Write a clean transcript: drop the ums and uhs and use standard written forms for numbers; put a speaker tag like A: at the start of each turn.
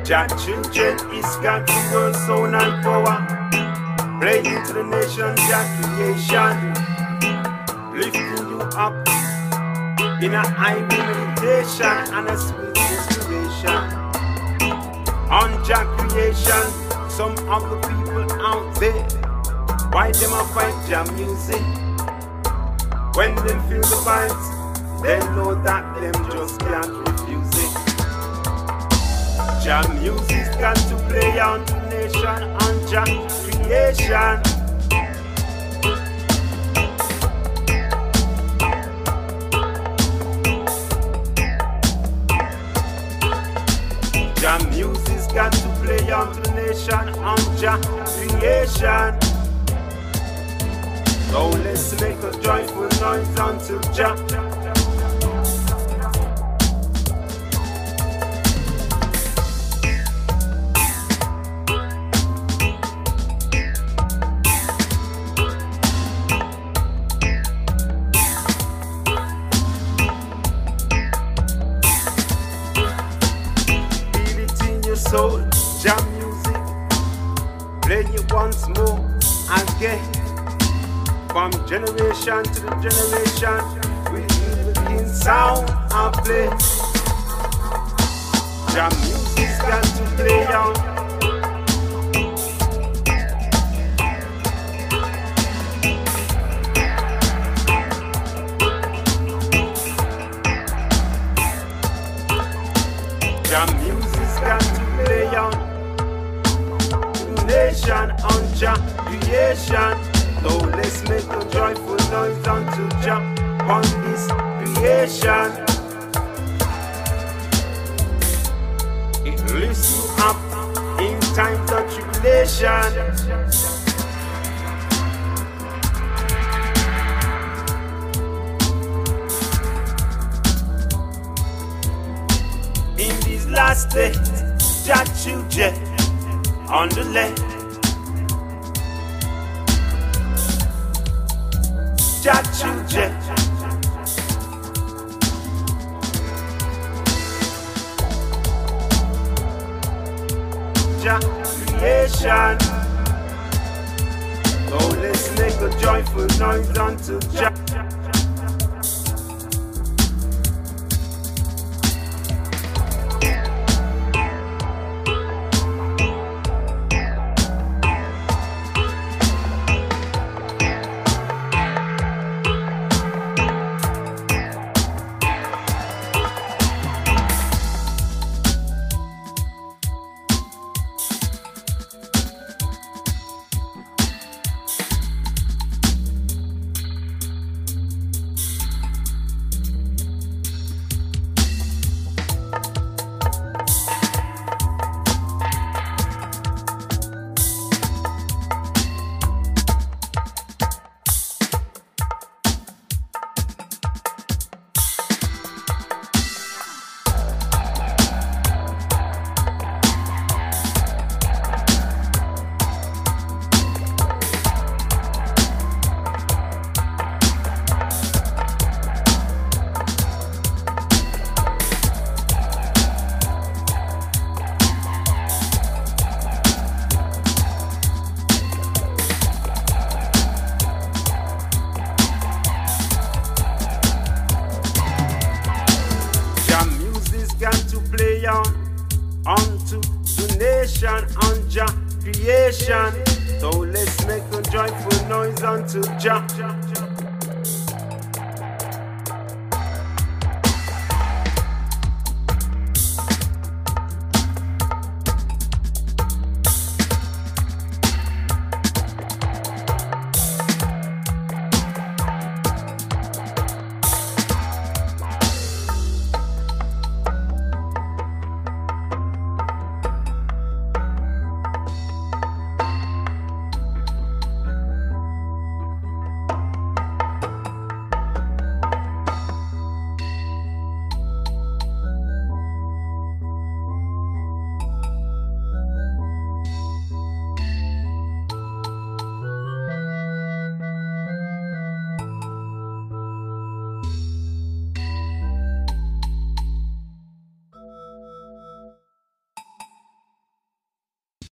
A: Jah children is God's world, sound and power. Praying to the nation, Jah creation, lifting you up in a high meditation and a sweet inspiration. On Jah creation, some of the people out there, why them a fight Jah music? When them feel the vibes, they know that them just can't refuse it. Jah music's got to play on the nation, on Jah creation. Jah music's got to play on the nation, on Jah creation. So let's make a joyful noise unto Jah. Soul, Jah music, play it once more again. From generation to the generation, we in sound and play. Jah music's got to play on. Jah music's got to play on nation, on Jah creation. So let's make a joyful noise unto Jah on this creation. It lifts you up in times of tribulation. In these last days, Jah children on the left, Jah children. Jah creation. So let's make a joyful noise unto Jah. Got to play on unto the nation, on Jah creation. So let's make a joyful noise unto Jah.